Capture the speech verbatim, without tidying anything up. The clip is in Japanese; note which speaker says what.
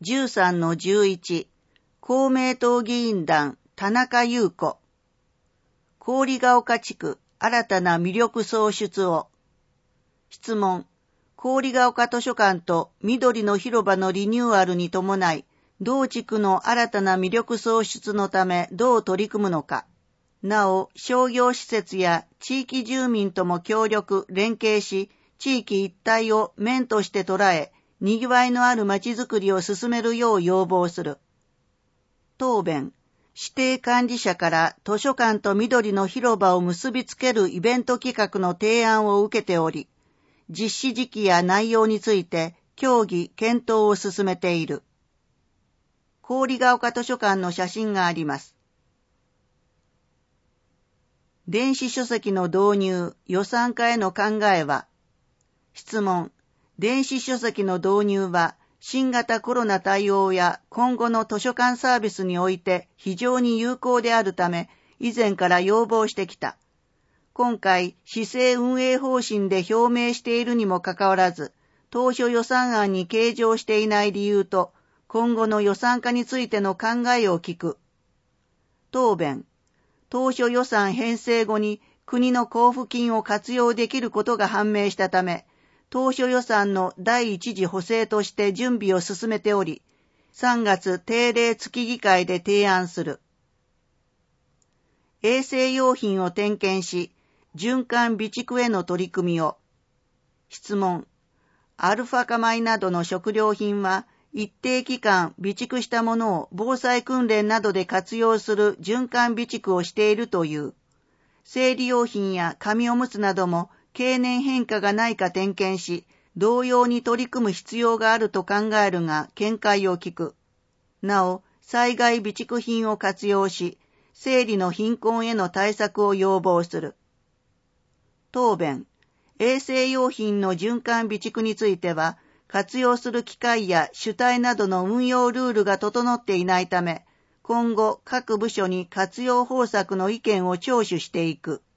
Speaker 1: じゅうさんのじゅういち、公明党議員団田中優子。郡ヶ丘地区新たな魅力創出を。質問。郡ヶ丘図書館と緑の広場のリニューアルに伴い、同地区の新たな魅力創出のためどう取り組むのか。なお、商業施設や地域住民とも協力、連携し、地域一体を面として捉え、賑わいのあるまちづくりを進めるよう要望する。答弁。指定管理者から図書館と緑の広場を結びつけるイベント企画の提案を受けており、実施時期や内容について協議、検討を進めている。郡ヶ丘図書館の写真があります。電子書籍の導入、予算化への考えは。質問。電子書籍の導入は、新型コロナ対応や今後の図書館サービスにおいて非常に有効であるため、以前から要望してきた。今回、市政運営方針で表明しているにもかかわらず、当初予算案に計上していない理由と、今後の予算化についての考えを聞く。答弁。当初予算編成後に国の交付金を活用できることが判明したため、当初予算の第一次補正として準備を進めており、さんがつ定例月議会で提案する。衛生用品を点検し、循環備蓄への取り組みを。質問。アルファ化米などの食料品は、一定期間備蓄したものを防災訓練などで活用する循環備蓄をしているという。生理用品や紙おむつなども経年変化がないか点検し、同様に取り組む必要があると考えるが見解を聞く。なお、災害備蓄品を活用し、生理の貧困への対策を要望する。答弁。衛生用品の循環備蓄については、活用する機会や主体などの運用ルールが整っていないため、今後各部署に活用方策の意見を聴取していく。